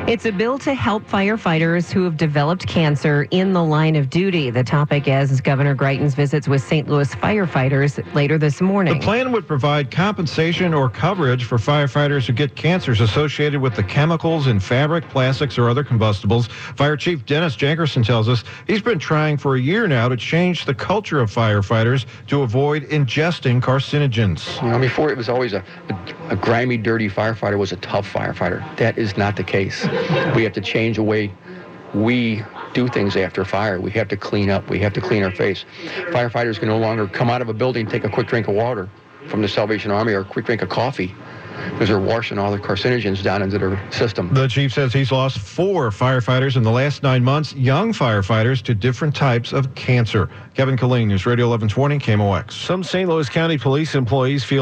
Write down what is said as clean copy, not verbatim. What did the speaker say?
It's a bill to help firefighters who have developed cancer in the line of duty. The topic as Governor Greitens visits with St. Louis firefighters later this morning. The plan would provide compensation or coverage for firefighters who get cancers associated with the chemicals in fabric, plastics, or other combustibles. Fire Chief Dennis Jankerson tells us he's been trying for a year now to change the culture of firefighters to avoid ingesting carcinogens. Before it was always a grimy, dirty firefighter was a tough firefighter. That is not the case. We have to change the way we do things after fire. We have to clean up. We have to clean our face. Firefighters can no longer come out of a building, take a quick drink of water from the Salvation Army or a quick drink of coffee because they're washing all the carcinogens down into their system. The chief says he's lost 4 firefighters in the last 9 months, young firefighters, to different types of cancer. Kevin Killeen, News Radio 1120, KMOX. Some St. Louis County police employees feel